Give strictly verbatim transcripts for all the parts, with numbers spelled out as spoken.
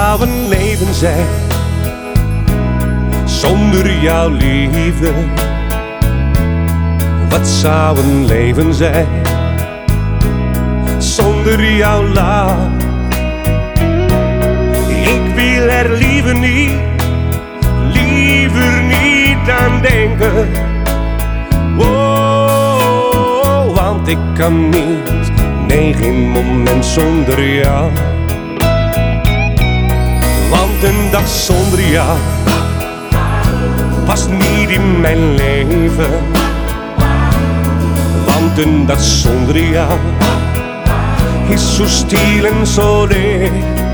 zou een leven zijn zonder jouw liefde? Wat zou een leven zijn zonder jouw lach? Ik wil er liever niet, liever niet aan denken. Oh, want ik kan niet, nee, geen moment zonder jou. Want een dag zonder jou past niet in mijn leven. Want een dag zonder jou is zo stil en zo leeg.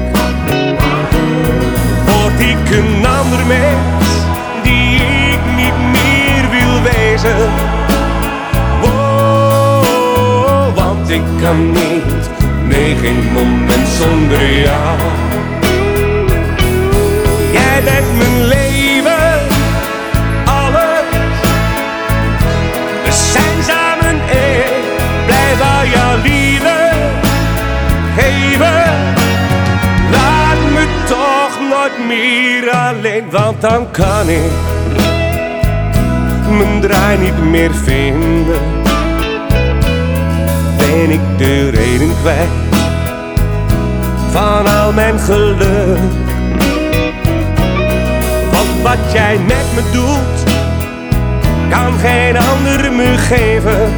Word ik een ander mens die ik niet meer wil wezen. Oh, want ik kan niet, nee, geen moment zonder jou. Jij bent mijn leven, alles. We zijn samen één, blijf al jouw liefde geven. Laat me toch nooit meer alleen, want dan kan ik mijn draai niet meer vinden. Ben ik de reden kwijt van al mijn geluk. Wat jij met me doet, kan geen ander me geven.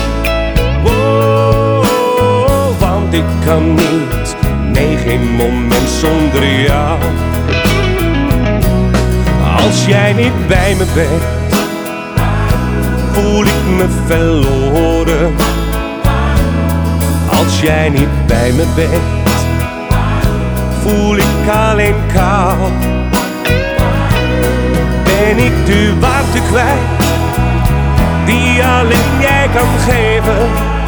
Oh, want ik kan niet, nee, geen moment zonder jou. Als jij niet bij me bent, voel ik me verloren. Als jij niet bij me bent, voel ik alleen kou. Ben ik de warmte kwijt die alleen jij kan geven.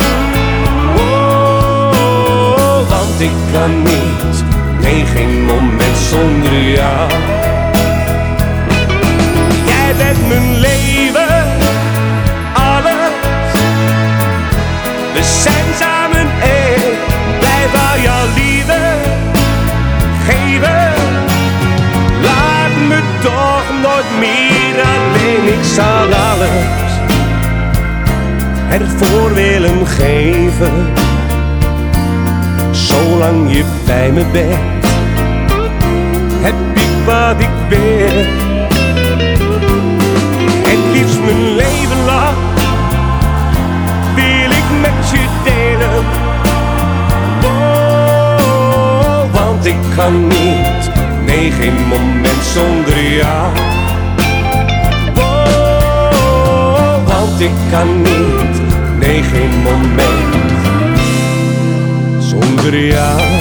Oh, want ik kan niet, nee, geen moment zonder jou. Jij bent mijn leven, alles. We zijn samen één, blijf al jouw liefde geven. Laat me toch nooit meer alleen, ik zal alles ervoor willen geven. Zolang je bij me bent, heb ik wat ik ben. Het liefst mijn leven lang wil ik met je delen. Oh, want ik kan niet, nee, geen moment zonder jou. Oh, want ik kan niet, nee, geen moment zonder jou.